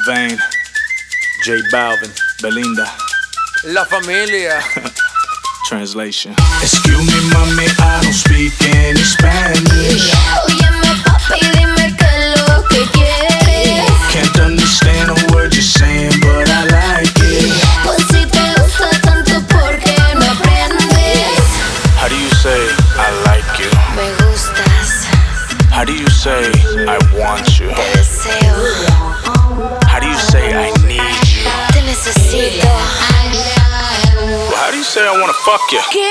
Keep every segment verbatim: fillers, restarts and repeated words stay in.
Vane, J Balvin, Belinda, La Familia. Translation. Excuse me, mami, I don't speak any Spanish. Óyeme, papi, dime qué es lo que quieres. Can't understand a word you're saying, but I like it. Pues si te gusta tanto, ¿por qué no aprendes? How do you say I like you? Me gustas, How do you say I want you? te deseo, How do you say I need you? te necesito. Well, how do you say I wanna fuck you? ¿Qué?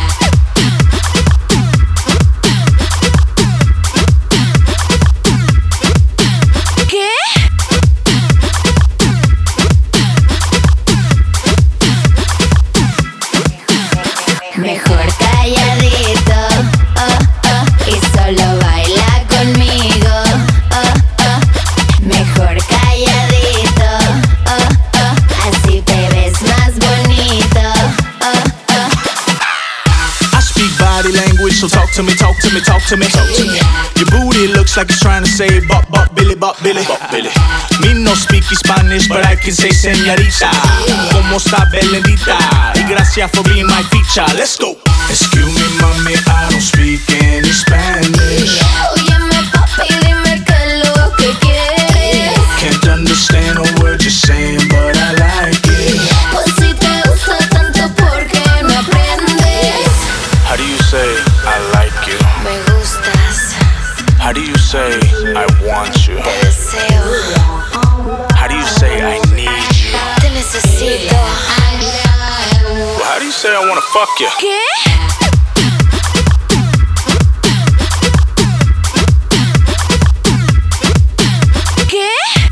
¿Qué? Mejor calladito, oh, oh, y solo baila conmigo, oh, oh. Mejor calladito, oh, oh, así te ves más bonito, oh, oh. I speak body language, so talk to me, talk to me, talk to me, talk to me. Your booty looks like it's trying to say bop, bop, Billy, bop, Billy, bop, Billy. Me no speak Spanish, but I can say señorita. Como está Belinda? Y gracias for being my teacher. Let's go. Excuse me, mami, I don't speak any Spanish. Óyeme, papi, dime qué es lo que quieres. Can't understand a word you're saying, but I like it. Pues si te gusta tanto, ¿por qué no aprendes? How do you say I like you? Me gustas, How do you say I want you? te deseo, How do you say I need you? te necesito. Well, how do you say I wanna fuck you? ¿Qué? ¿Qué?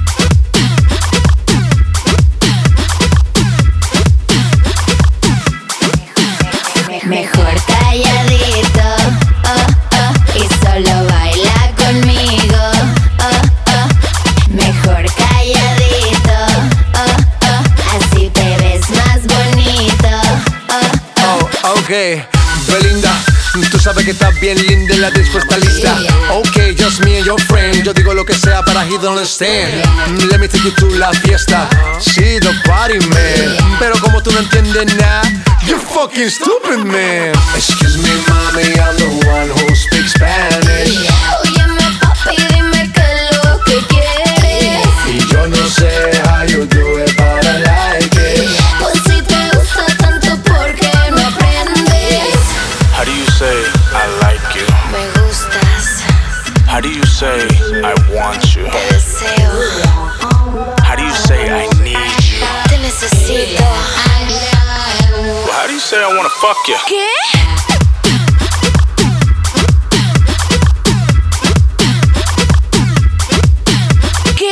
Mejor calladito, oh, oh, y solo baila conmigo, oh, oh. Mejor calladito, oh, oh, así te ves más bonito, oh, oh. Oh, ok. Belinda, tú sabes que estás bien linda y la disco está lista. Ok, just me and your friend. Yo digo lo que sea para he don't understand. Let me take you to la fiesta. Sí, the party, man. Pero como tú no entiendes nada, you're fucking stupid, man. Excuse me, mommy, I'm the one who speaks Spanish. Óyeme, papi, dime qué es lo que quieres. Y yo no sé how you do it, but I like it. Pues si te gusta tanto, ¿por qué no aprendes? How do you say I like you? Me gustas, How do you say I want you? te deseo, How do you say I need you? te necesito. Well, how do you say I wanna fuck you? ¿Qué? ¿Qué?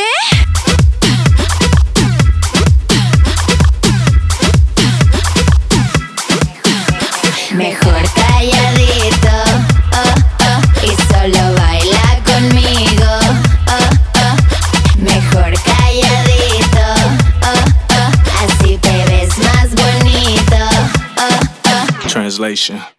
Mejor calladito, oh, oh, y solo baila conmigo, oh, oh. Mejor calladito, oh, oh, así te ves más bonito, oh, oh. Translation.